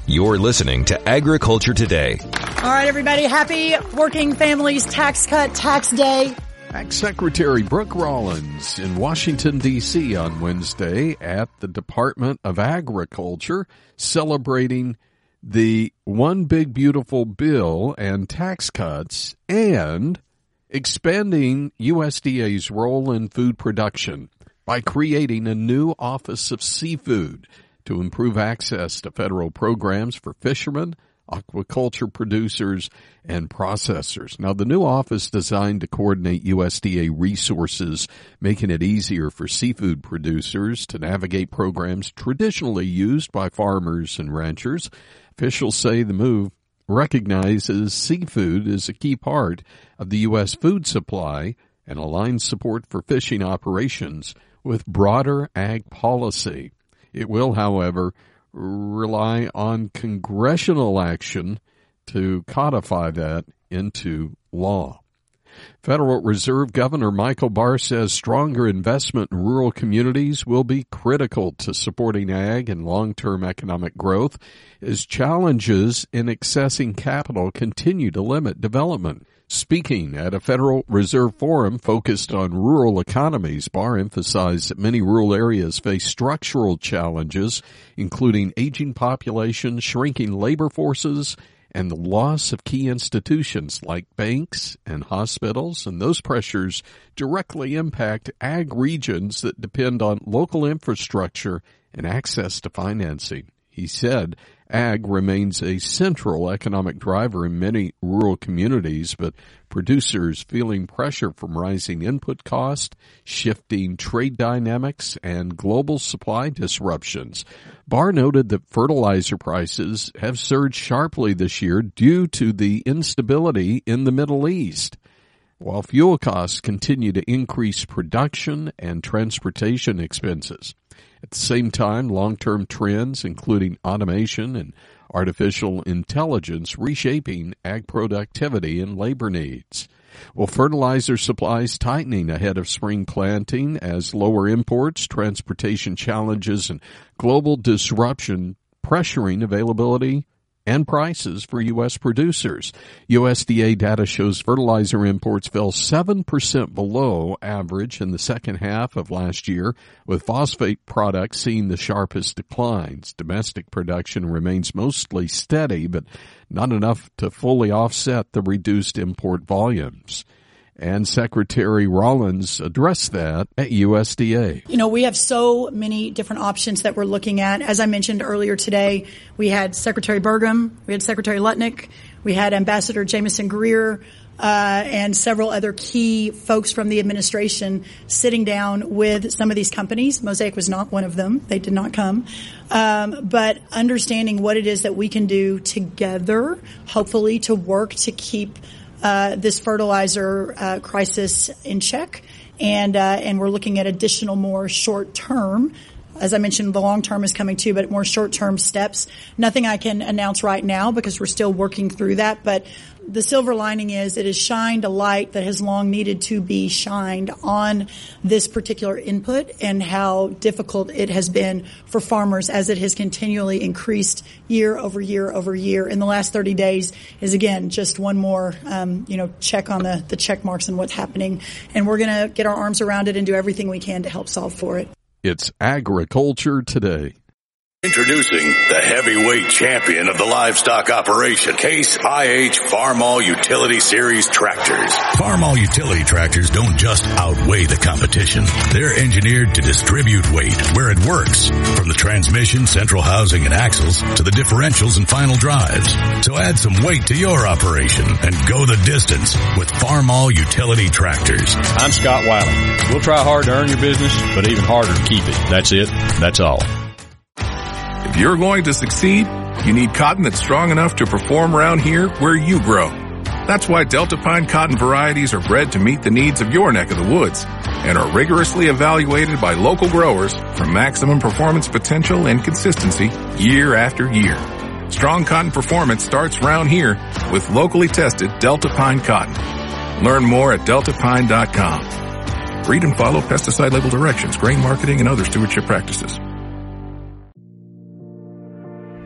You're listening to Agriculture Today. All right, everybody. Happy Working Families Tax Cut Tax Day. Ag Secretary Brooke Rollins in Washington, D.C. on Wednesday at the Department of Agriculture celebrating the One Big Beautiful Bill and tax cuts and expanding USDA's role in food production by creating a new Office of Seafood to improve access to federal programs for fishermen, aquaculture producers, and processors. Now, the new office designed to coordinate USDA resources, making it easier for seafood producers to navigate programs traditionally used by farmers and ranchers. Officials say the move recognizes seafood as a key part of the U.S. food supply and aligns support for fishing operations with broader ag policy. It will, however, rely on congressional action to codify that into law. Federal Reserve Governor Michael Barr says stronger investment in rural communities will be critical to supporting ag and long-term economic growth as challenges in accessing capital continue to limit development. Speaking at a Federal Reserve Forum focused on rural economies, Barr emphasized that many rural areas face structural challenges, including aging populations, shrinking labor forces, and the loss of key institutions like banks and hospitals, and those pressures directly impact ag regions that depend on local infrastructure and access to financing. He said ag remains a central economic driver in many rural communities, but producers feeling pressure from rising input costs, shifting trade dynamics, and global supply disruptions. Barr noted that fertilizer prices have surged sharply this year due to the instability in the Middle East, while fuel costs continue to increase production and transportation expenses. At the same time, long-term trends, including automation and artificial intelligence, reshaping ag productivity and labor needs. Well, fertilizer supplies tightening ahead of spring planting as lower imports, transportation challenges, and global disruption pressuring availability and prices for U.S. producers. USDA data shows fertilizer imports fell 7% below average in the second half of last year, with phosphate products seeing the sharpest declines. Domestic production remains mostly steady, but not enough to fully offset the reduced import volumes. And Secretary Rollins addressed that at USDA. You know, we have so many different options that we're looking at. As I mentioned earlier today, we had Secretary Burgum, we had Secretary Lutnick, we had Ambassador Jameson Greer, and several other key folks from the administration sitting down with some of these companies. Mosaic was not one of them. They did not come. But understanding what it is that we can do together, hopefully to work to keep this fertilizer crisis in check, and we're looking at additional more short-term. As I mentioned, the long-term is coming too, but more short-term steps. Nothing I can announce right now because we're still working through that, but the silver lining is it has shined a light that has long needed to be shined on this particular input and how difficult it has been for farmers as it has continually increased year over year over year. In the last 30 days is, again, just one more, check on the check marks and what's happening. And we're going to get our arms around it and do everything we can to help solve for it. It's Agriculture Today. Introducing the heavyweight champion of the livestock operation, Case IH Farmall Utility Series tractors. Farmall utility tractors don't just outweigh the competition. They're engineered to distribute weight where it works, from the transmission, central housing, and axles to the differentials and final drives. So add some weight to your operation and go the distance with Farmall Utility Tractors. I'm Scott Wiley. We'll try hard to earn your business, but even harder to keep it. That's it. That's all. If you're going to succeed, you need cotton that's strong enough to perform around here where you grow. That's why Delta Pine cotton varieties are bred to meet the needs of your neck of the woods and are rigorously evaluated by local growers for maximum performance potential and consistency year after year. Strong cotton performance starts round here with locally tested Delta Pine cotton. Learn more at deltapine.com. Read and follow pesticide label directions, grain marketing, and other stewardship practices.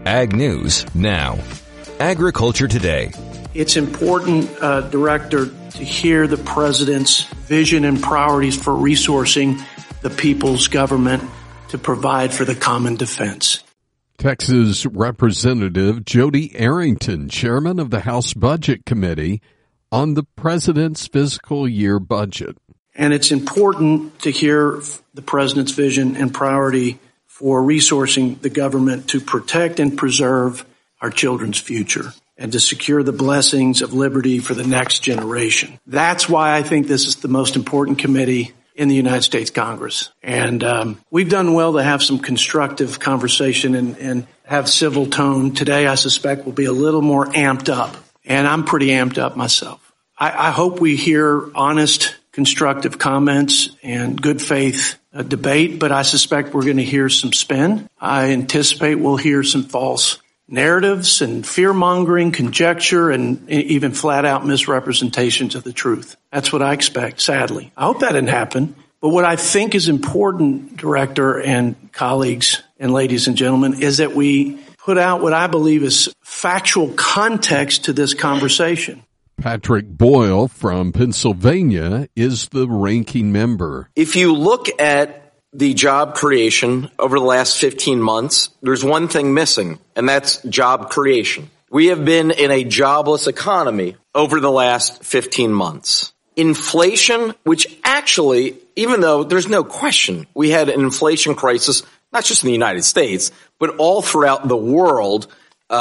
Ag News now. Agriculture Today. It's important, Director, to hear the President's vision and priorities for resourcing the people's government to provide for the common defense. Texas Representative Jody Arrington, chairman of the House Budget Committee, on the President's fiscal year budget. And it's important to hear the President's vision and priority for resourcing the government to protect and preserve our children's future and to secure the blessings of liberty for the next generation. That's why I think this is the most important committee in the United States Congress. And we've done well to have some constructive conversation and have civil tone. Today, I suspect, will be a little more amped up. And I'm pretty amped up myself. I hope we hear honest, constructive comments and good faith debate, but I suspect we're going to hear some spin. I anticipate we'll hear some false narratives and fear-mongering, conjecture, and even flat-out misrepresentations of the truth. That's what I expect, sadly. I hope that didn't happen. But what I think is important, Director and colleagues and ladies and gentlemen, is that we put out what I believe is factual context to this conversation. Patrick Boyle from Pennsylvania is the ranking member. If you look at the job creation over the last 15 months, there's one thing missing, and that's job creation. We have been in a jobless economy over the last 15 months. Inflation, which actually, even though there's no question we had an inflation crisis, not just in the United States, but all throughout the world,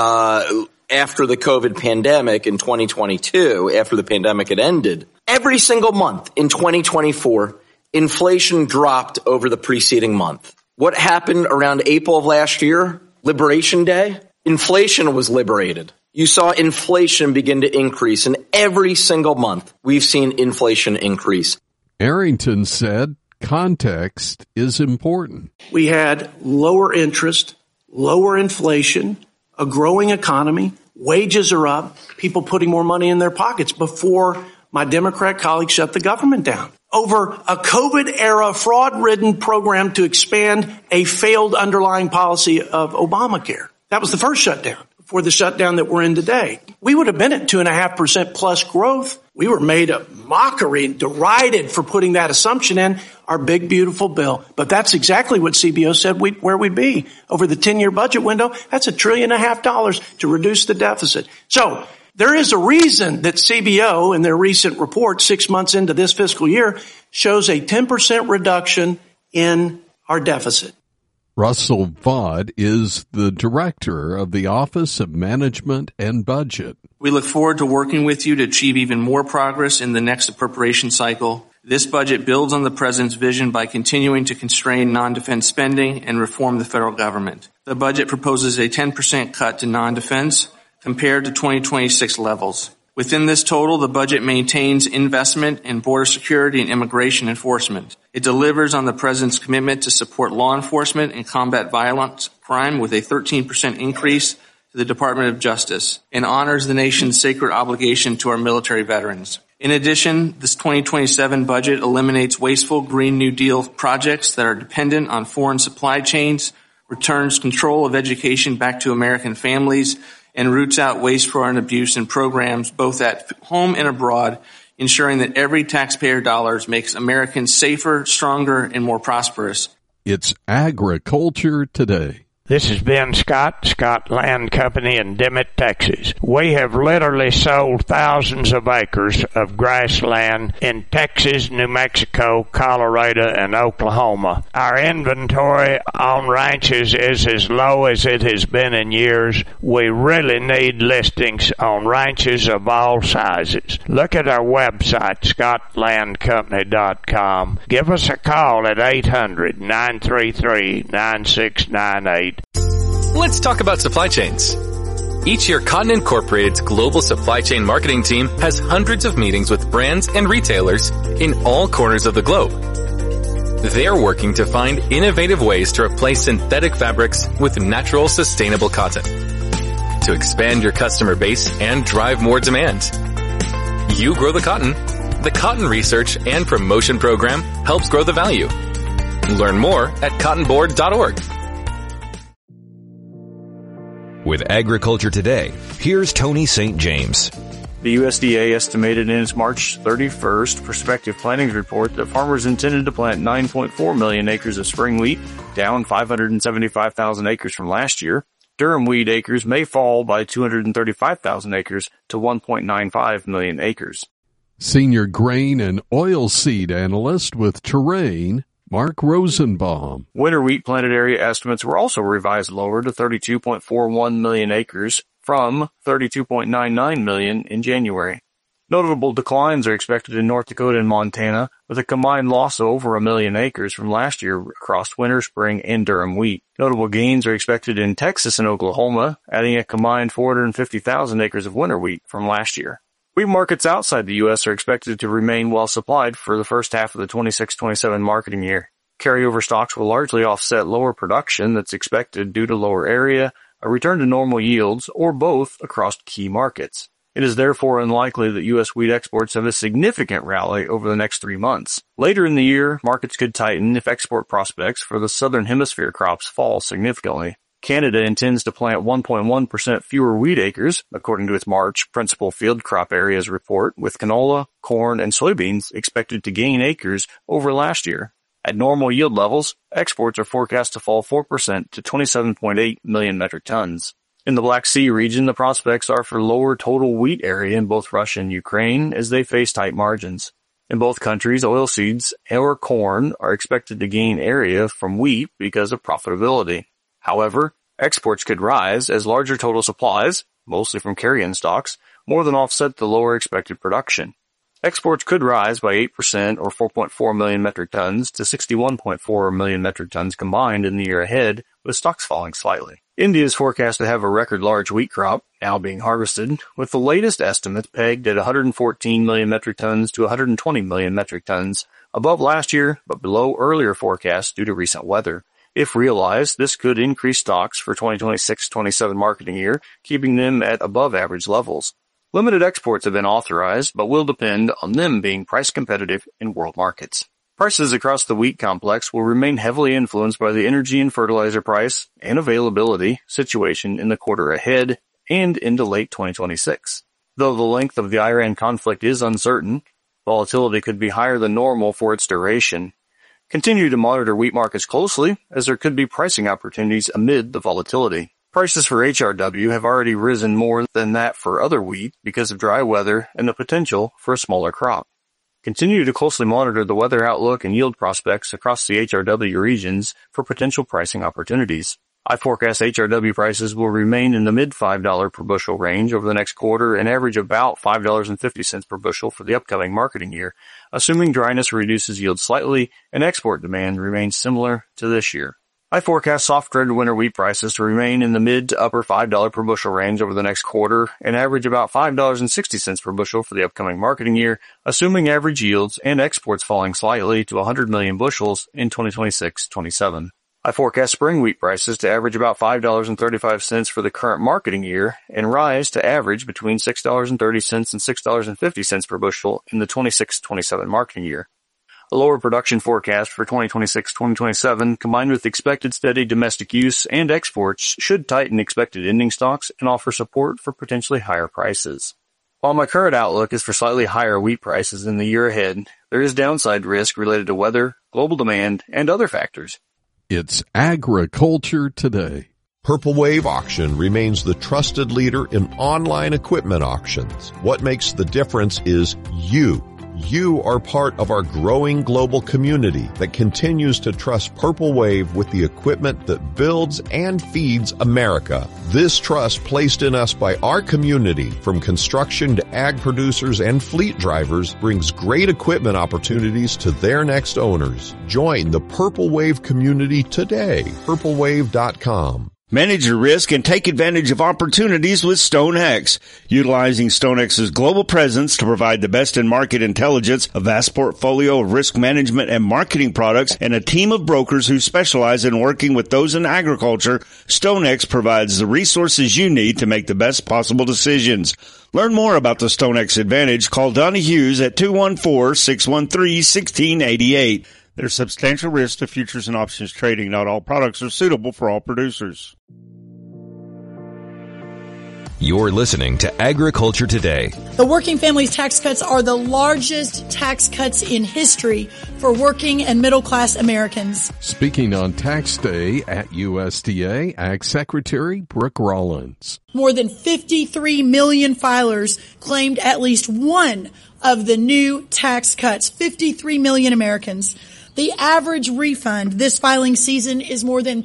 after the COVID pandemic in 2022, after the pandemic had ended, every single month in 2024, inflation dropped over the preceding month. What happened around April of last year, Liberation Day? Inflation was liberated. You saw inflation begin to increase, and every single month we've seen inflation increase. Arrington said context is important. We had lower interest, lower inflation, a growing economy, wages are up, people putting more money in their pockets before my Democrat colleagues shut the government down over a COVID-era fraud-ridden program to expand a failed underlying policy of Obamacare. That was the first shutdown before the shutdown that we're in today. We would have been at 2.5% plus growth. We were made a mockery and derided for putting that assumption in our big, beautiful bill. But that's exactly what CBO said where we'd be over the 10-year budget window. That's $1.5 trillion to reduce the deficit. So there is a reason that CBO in their recent report 6 months into this fiscal year shows a 10% reduction in our deficit. Russell Vaught is the director of the Office of Management and Budget. We look forward to working with you to achieve even more progress in the next appropriation cycle. This budget builds on the President's vision by continuing to constrain non-defense spending and reform the federal government. The budget proposes a 10% cut to non-defense compared to 2026 levels. Within this total, the budget maintains investment in border security and immigration enforcement. It delivers on the President's commitment to support law enforcement and combat violent crime with a 13% increase to the Department of Justice and honors the nation's sacred obligation to our military veterans. In addition, this 2027 budget eliminates wasteful Green New Deal projects that are dependent on foreign supply chains, returns control of education back to American families, and roots out waste, fraud, and abuse in programs both at home and abroad, ensuring that every taxpayer dollar makes Americans safer, stronger, and more prosperous. It's Agriculture Today. This is Ben Scott Land Company in Dimmitt, Texas. We have literally sold thousands of acres of grassland in Texas, New Mexico, Colorado, and Oklahoma. Our inventory on ranches is as low as it has been in years. We really need listings on ranches of all sizes. Look at our website, scottlandcompany.com. Give us a call at 800-933-9698. Let's talk about supply chains. Each year, Cotton Incorporated's global supply chain marketing team has hundreds of meetings with brands and retailers in all corners of the globe. They're working to find innovative ways to replace synthetic fabrics with natural, sustainable cotton, to expand your customer base and drive more demand. You grow the cotton. The Cotton Research and Promotion Program helps grow the value. Learn more at cottonboard.org. With Agriculture Today, here's Tony St. James. The USDA estimated in its March 31st prospective plantings report that farmers intended to plant 9.4 million acres of spring wheat, down 575,000 acres from last year. Durum wheat acres may fall by 235,000 acres to 1.95 million acres. Senior grain and oilseed analyst with Terrain, Mark Rosenbaum. Winter wheat planted area estimates were also revised lower to 32.41 million acres from 32.99 million in January. Notable declines are expected in North Dakota and Montana, with a combined loss of over 1 million acres from last year across winter, spring, and durum wheat. Notable gains are expected in Texas and Oklahoma, adding a combined 450,000 acres of winter wheat from last year. Wheat markets outside the U.S. are expected to remain well supplied for the first half of the 26-27 marketing year. Carryover stocks will largely offset lower production that's expected due to lower area, a return to normal yields, or both across key markets. It is therefore unlikely that U.S. wheat exports have a significant rally over the next 3 months. Later in the year, markets could tighten if export prospects for the southern hemisphere crops fall significantly. Canada intends to plant 1.1% fewer wheat acres, according to its March principal field crop areas report, with canola, corn, and soybeans expected to gain acres over last year. At normal yield levels, exports are forecast to fall 4% to 27.8 million metric tons. In the Black Sea region, the prospects are for lower total wheat area in both Russia and Ukraine as they face tight margins. In both countries, oilseeds or corn are expected to gain area from wheat because of profitability. However, exports could rise as larger total supplies, mostly from carry-in stocks, more than offset the lower expected production. Exports could rise by 8% or 4.4 million metric tons to 61.4 million metric tons combined in the year ahead, with stocks falling slightly. India is forecast to have a record large wheat crop, now being harvested, with the latest estimates pegged at 114 million metric tons to 120 million metric tons, above last year but below earlier forecasts due to recent weather. If realized, this could increase stocks for 2026-27 marketing year, keeping them at above average levels. Limited exports have been authorized, but will depend on them being price competitive in world markets. Prices across the wheat complex will remain heavily influenced by the energy and fertilizer price and availability situation in the quarter ahead and into late 2026. Though the length of the Iran conflict is uncertain, volatility could be higher than normal for its duration. Continue to monitor wheat markets closely, as there could be pricing opportunities amid the volatility. Prices for HRW have already risen more than that for other wheat because of dry weather and the potential for a smaller crop. Continue to closely monitor the weather outlook and yield prospects across the HRW regions for potential pricing opportunities. I forecast HRW prices will remain in the mid $5 per bushel range over the next quarter and average about $5.50 per bushel for the upcoming marketing year, assuming dryness reduces yield slightly and export demand remains similar to this year. I forecast soft red winter wheat prices to remain in the mid to upper $5 per bushel range over the next quarter and average about $5.60 per bushel for the upcoming marketing year, assuming average yields and exports falling slightly to 100 million bushels in 2026-27. I forecast spring wheat prices to average about $5.35 for the current marketing year and rise to average between $6.30 and $6.50 per bushel in the 26-27 marketing year. A lower production forecast for 2026-2027 combined with expected steady domestic use and exports should tighten expected ending stocks and offer support for potentially higher prices. While my current outlook is for slightly higher wheat prices in the year ahead, there is downside risk related to weather, global demand, and other factors. It's Agriculture Today. Purple Wave Auction remains the trusted leader in online equipment auctions. What makes the difference is you. You are part of our growing global community that continues to trust Purple Wave with the equipment that builds and feeds America. This trust placed in us by our community, from construction to ag producers and fleet drivers, brings great equipment opportunities to their next owners. Join the Purple Wave community today. PurpleWave.com. Manage your risk and take advantage of opportunities with StoneX. Utilizing StoneX's global presence to provide the best in market intelligence, a vast portfolio of risk management and marketing products, and a team of brokers who specialize in working with those in agriculture, StoneX provides the resources you need to make the best possible decisions. Learn more about the StoneX Advantage. Call Donnie Hughes at 214-613-1688. There's substantial risk to futures and options trading. Not all products are suitable for all producers. You're listening to Agriculture Today. The Working Families Tax Cuts are the largest tax cuts in history for working and middle-class Americans. Speaking on Tax Day at USDA, Ag Secretary Brooke Rollins. More than 53 million filers claimed at least one of the new tax cuts. 53 million Americans. The average refund this filing season is more than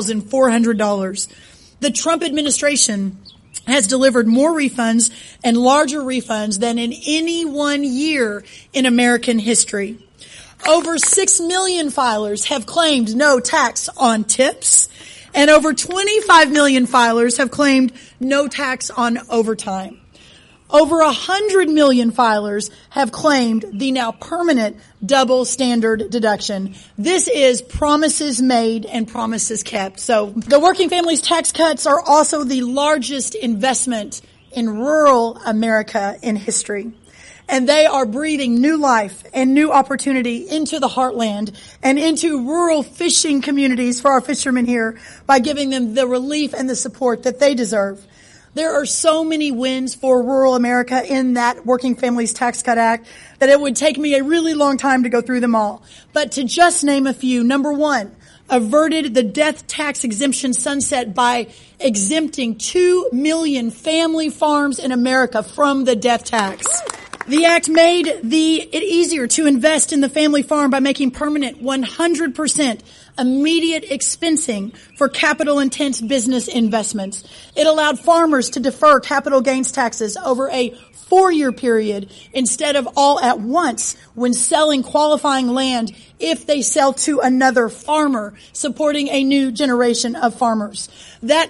$3,400. The Trump administration has delivered more refunds and larger refunds than in any one year in American history. Over 6 million filers have claimed no tax on tips, and over 25 million filers have claimed no tax on overtime. Over 100 million filers have claimed the now permanent double standard deduction. This is promises made and promises kept. So the Working Families Tax Cuts are also the largest investment in rural America in history. And they are breathing new life and new opportunity into the heartland and into rural fishing communities for our fishermen here by giving them the relief and the support that they deserve. There are so many wins for rural America in that Working Families Tax Cut Act that it would take me a really long time to go through them all. But to just name a few, number one, averted the death tax exemption sunset by exempting 2 million family farms in America from the death tax. The act made it easier to invest in the family farm by making permanent 100% immediate expensing for capital-intense business investments. It allowed farmers to defer capital gains taxes over a 4-year period instead of all at once when selling qualifying land if they sell to another farmer, supporting a new generation of farmers. That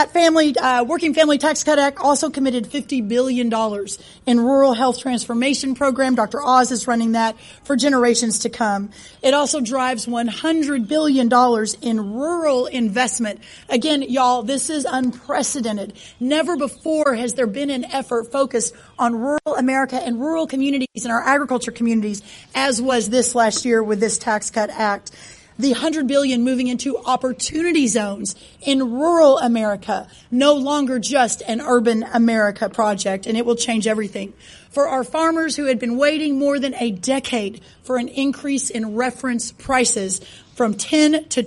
Working Family Tax Cut Act also committed $50 billion in rural health transformation program. Dr. Oz is running that for generations to come. It also drives $100 billion in rural investment. Again, y'all, this is unprecedented. Never before has there been an effort focused on rural America and rural communities and our agriculture communities as was this last year with this Tax Cut Act. The $100 billion moving into opportunity zones in rural America, no longer just an urban America project, and it will change everything. For our farmers who had been waiting more than a decade for an increase in reference prices from 10 to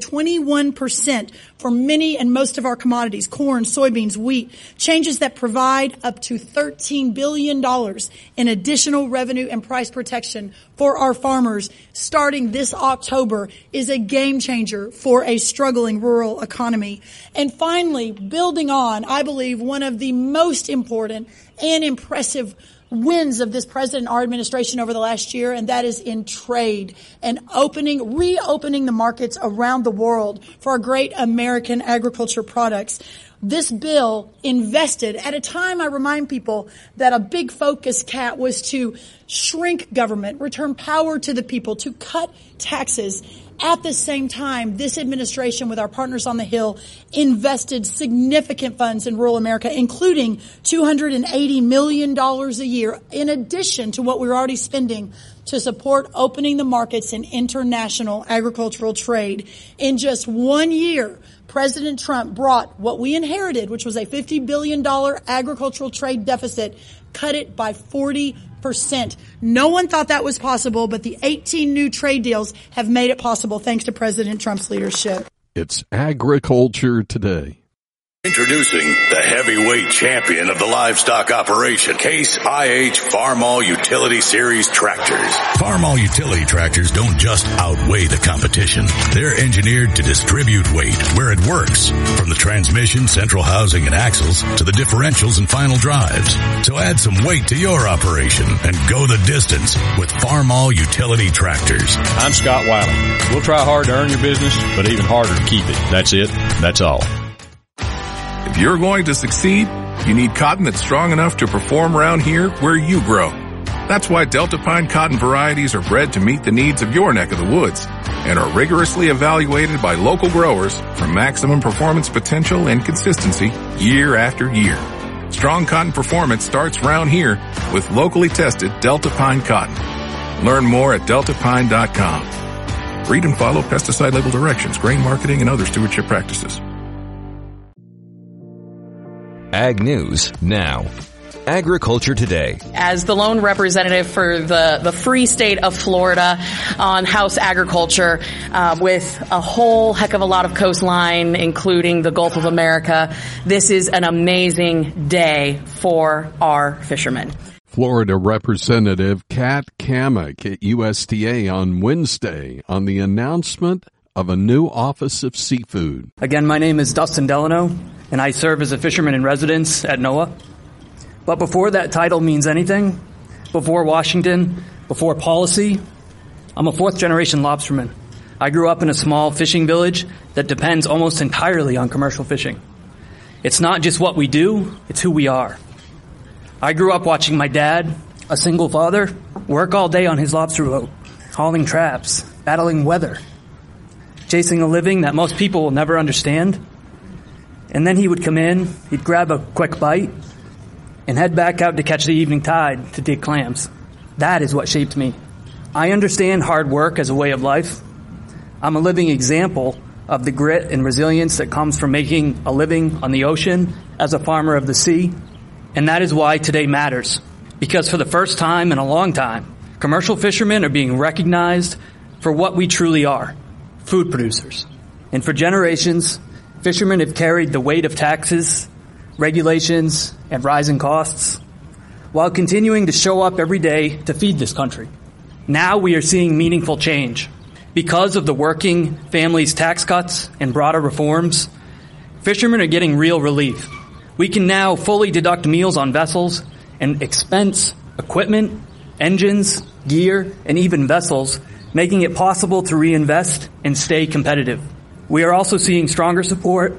21% for many and most of our commodities, corn, soybeans, wheat, changes that provide up to $13 billion in additional revenue and price protection for our farmers starting this October is a game changer for a struggling rural economy. And finally, building on, I believe, one of the most important and impressive wins of this president and our administration over the last year, and that is in trade and reopening the markets around the world for our great American agriculture products. This bill invested at a time, I remind people, that a big focus, Kat, was to shrink government, return power to the people, to cut taxes. At the same time, this administration, with our partners on the Hill, invested significant funds in rural America, including $280 million a year, in addition to what we're already spending to support opening the markets in international agricultural trade. In just 1 year, President Trump brought what we inherited, which was a $50 billion agricultural trade deficit, cut it by 40%. No one thought that was possible, but the 18 new trade deals have made it possible thanks to President Trump's leadership. It's Agriculture Today. Introducing the heavyweight champion of the livestock operation, Case IH Farmall Utility Series tractors. Farmall utility tractors don't just outweigh the competition. They're engineered to distribute weight where it works, from the transmission, central housing, and axles to the differentials and final drives. So add some weight to your operation and go the distance with Farmall utility tractors. I'm Scott Wiley. We'll try hard to earn your business, but even harder to keep it. That's it. That's all. If you're going to succeed, you need cotton that's strong enough to perform around here where you grow. That's why Delta Pine cotton varieties are bred to meet the needs of your neck of the woods and are rigorously evaluated by local growers for maximum performance potential and consistency year after year. Strong cotton performance starts round here with locally tested Delta Pine cotton. Learn more at deltapine.com. Read and follow pesticide label directions, grain marketing, and other stewardship practices. Ag News now. Agriculture Today. As the lone representative for the free state of Florida on House Agriculture, with a whole heck of a lot of coastline, including the Gulf of America, this is an amazing day for our fishermen. Florida Representative Kat Cammack at USDA on Wednesday on the announcement of a new Office of Seafood. Again, my name is Dustin Delano, and I serve as a fisherman in residence at NOAA. But before that title means anything, before Washington, before policy, I'm a fourth-generation lobsterman. I grew up in a small fishing village that depends almost entirely on commercial fishing. It's not just what we do, it's who we are. I grew up watching my dad, a single father, work all day on his lobster boat, hauling traps, battling weather, chasing a living that most people will never understand. And then he would come in, he'd grab a quick bite, and head back out to catch the evening tide to dig clams. That is what shaped me. I understand hard work as a way of life. I'm a living example of the grit and resilience that comes from making a living on the ocean as a farmer of the sea. And that is why today matters. Because for the first time in a long time, commercial fishermen are being recognized for what we truly are, food producers. And for generations, fishermen have carried the weight of taxes, regulations, and rising costs, while continuing to show up every day to feed this country. Now we are seeing meaningful change. Because of the working families' tax cuts and broader reforms, fishermen are getting real relief. We can now fully deduct meals on vessels and expense equipment, engines, gear, and even vessels, making it possible to reinvest and stay competitive. We are also seeing stronger support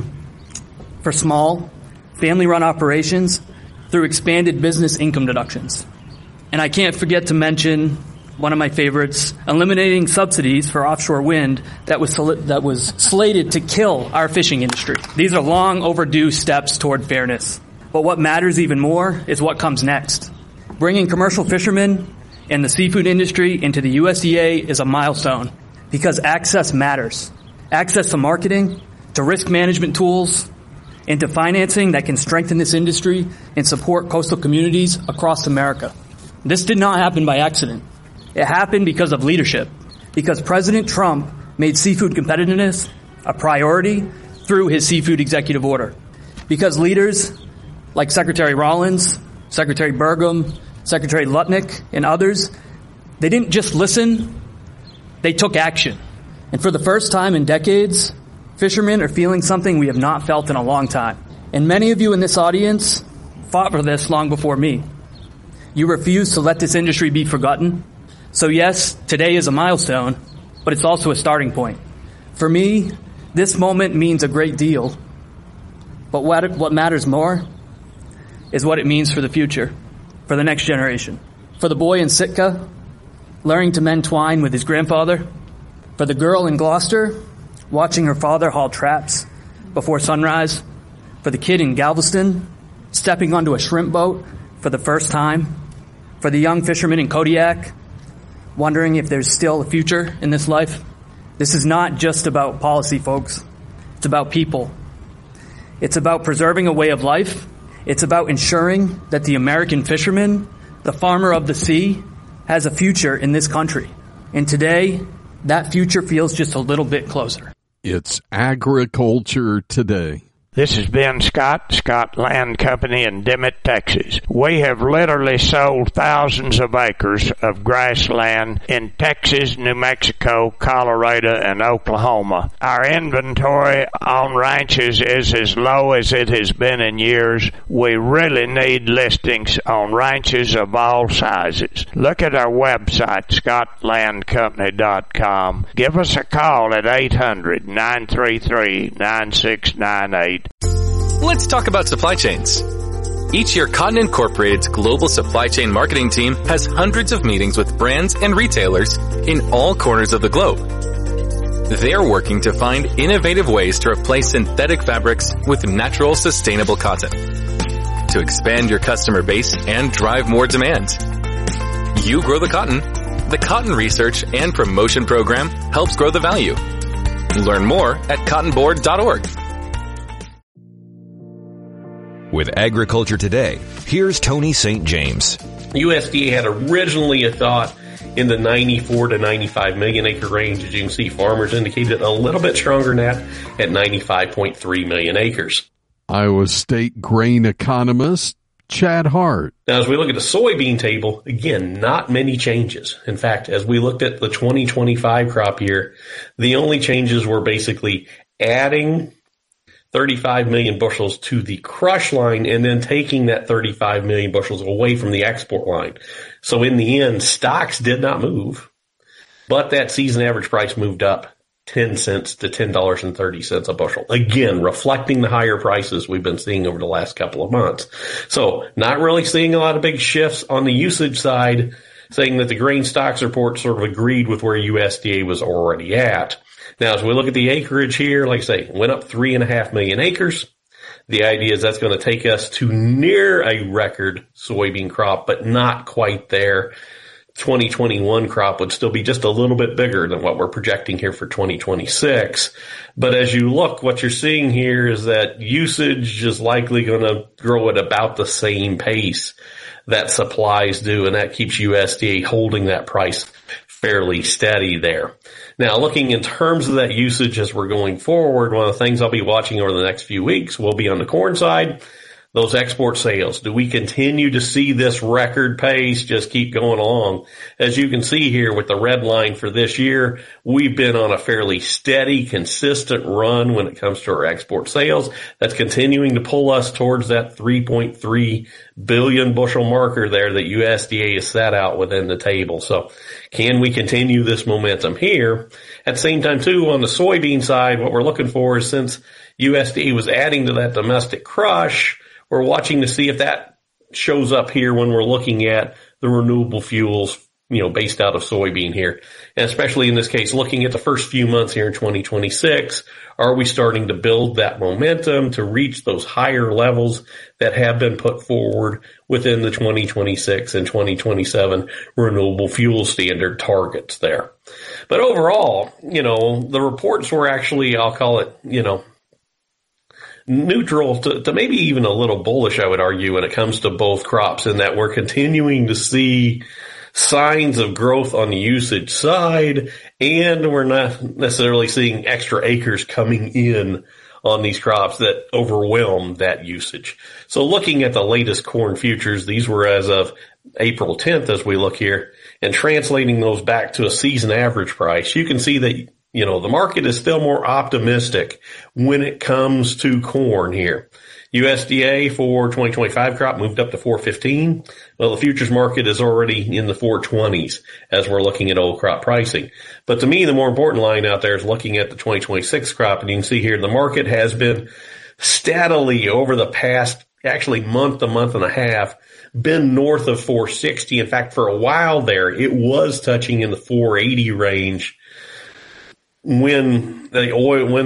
for small, family-run operations through expanded business income deductions. And I can't forget to mention one of my favorites, eliminating subsidies for offshore wind that was slated to kill our fishing industry. These are long overdue steps toward fairness. But what matters even more is what comes next. Bringing commercial fishermen and the seafood industry into the USDA is a milestone because access matters. Access to marketing, to risk management tools, and to financing that can strengthen this industry and support coastal communities across America. This did not happen by accident. It happened because of leadership, because President Trump made seafood competitiveness a priority through his seafood executive order. Because leaders like Secretary Rollins, Secretary Burgum, Secretary Lutnick, and others, they didn't just listen, they took action. And for the first time in decades, fishermen are feeling something we have not felt in a long time. And many of you in this audience fought for this long before me. You refuse to let this industry be forgotten. So yes, today is a milestone, but it's also a starting point. For me, this moment means a great deal. But what matters more is what it means for the future, for the next generation. For the boy in Sitka, learning to mend twine with his grandfather. For the girl in Gloucester, watching her father haul traps before sunrise. For the kid in Galveston, stepping onto a shrimp boat for the first time. For the young fisherman in Kodiak, wondering if there's still a future in this life. This is not just about policy, folks. It's about people. It's about preserving a way of life. It's about ensuring that the American fisherman, the farmer of the sea, has a future in this country. And today, that future feels just a little bit closer. It's Agriculture Today. This is Ben Scott Land Company in Dimmitt, Texas. We have literally sold thousands of acres of grassland in Texas, New Mexico, Colorado, and Oklahoma. Our inventory on ranches is as low as it has been in years. We really need listings on ranches of all sizes. Look at our website, scottlandcompany.com. Give us a call at 800-933-9698. Let's talk about supply chains. Each year, Cotton Incorporated's global supply chain marketing team has hundreds of meetings with brands and retailers in all corners of the globe. They're working to find innovative ways to replace synthetic fabrics with natural, sustainable cotton, to expand your customer base and drive more demand. You grow the cotton. The Cotton Research and Promotion Program helps grow the value. Learn more at cottonboard.org. With Agriculture Today, here's Tony St. James. USDA had originally a thought in the 94 to 95 million acre range. As you can see, farmers indicated a little bit stronger than that at 95.3 million acres. Iowa State grain economist Chad Hart. Now, as we look at the soybean table, again, not many changes. In fact, as we looked at the 2025 crop year, the only changes were basically adding 35 million bushels to the crush line and then taking that 35 million bushels away from the export line. So in the end, stocks did not move, but that season average price moved up 10 cents to $10.30 a bushel. Again, reflecting the higher prices we've been seeing over the last couple of months. So not really seeing a lot of big shifts on the usage side, saying that the grain stocks report sort of agreed with where USDA was already at. Now, as we look at the acreage here, like I say, went up 3.5 million acres. The idea is that's going to take us to near a record soybean crop, but not quite there. 2021 crop would still be just a little bit bigger than what we're projecting here for 2026. But as you look, what you're seeing here is that usage is likely going to grow at about the same pace that supplies do, and that keeps USDA holding that price fairly steady there. Now, looking in terms of that usage as we're going forward, one of the things I'll be watching over the next few weeks will be on the corn side. Those export sales. Do we continue to see this record pace just keep going along? As you can see here with the red line for this year, we've been on a fairly steady, consistent run when it comes to our export sales. That's continuing to pull us towards that 3.3 billion bushel marker there that USDA has set out within the table. So can we continue this momentum here? At the same time, too, on the soybean side, what we're looking for is, since USDA was adding to that domestic crush, we're watching to see if that shows up here when we're looking at the renewable fuels, based out of soybean here. And especially in this case, looking at the first few months here in 2026, are we starting to build that momentum to reach those higher levels that have been put forward within the 2026 and 2027 renewable fuel standard targets there? But overall, the reports were actually, I'll call it, neutral to maybe even a little bullish, I would argue, when it comes to both crops, in that we're continuing to see signs of growth on the usage side, and we're not necessarily seeing extra acres coming in on these crops that overwhelm that usage. So looking at the latest corn futures, these were as of April 10th as we look here, and translating those back to a season average price, you can see that the market is still more optimistic when it comes to corn here. USDA for 2025 crop moved up to 415. Well, the futures market is already in the 420s as we're looking at old crop pricing. But to me, the more important line out there is looking at the 2026 crop. And you can see here the market has been steadily over the past, actually month and a half, been north of 460. In fact, for a while there, it was touching in the 480 range when the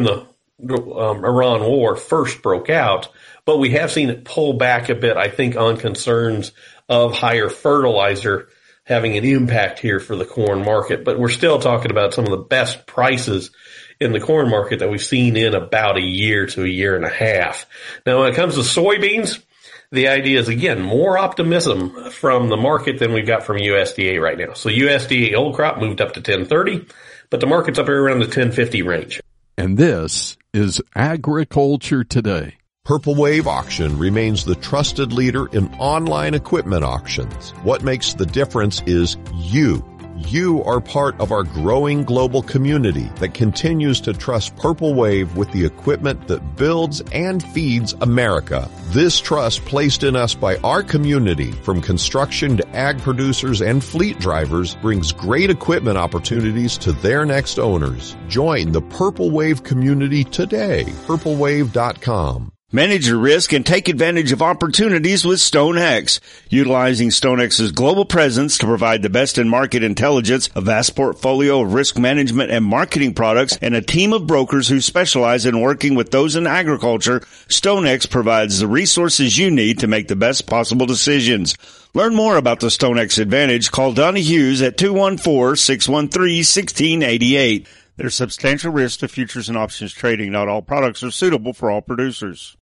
Iran war first broke out, but we have seen it pull back a bit, I think, on concerns of higher fertilizer having an impact here for the corn market. But we're still talking about some of the best prices in the corn market that we've seen in about a year to a year and a half. Now, when it comes to soybeans, the idea is, again, more optimism from the market than we've got from USDA right now. So USDA old crop moved up to 1030. But the market's up here around the 1050 range. And this is Agriculture Today. Purple Wave Auction remains the trusted leader in online equipment auctions. What makes the difference is you. You are part of our growing global community that continues to trust Purple Wave with the equipment that builds and feeds America. This trust placed in us by our community, from construction to ag producers and fleet drivers, brings great equipment opportunities to their next owners. Join the Purple Wave community today. PurpleWave.com. Manage your risk and take advantage of opportunities with StoneX. Utilizing StoneX's global presence to provide the best in market intelligence, a vast portfolio of risk management and marketing products, and a team of brokers who specialize in working with those in agriculture, StoneX provides the resources you need to make the best possible decisions. Learn more about the StoneX Advantage. Call Donnie Hughes at 214-613-1688. There's substantial risk to futures and options trading. Not all products are suitable for all producers.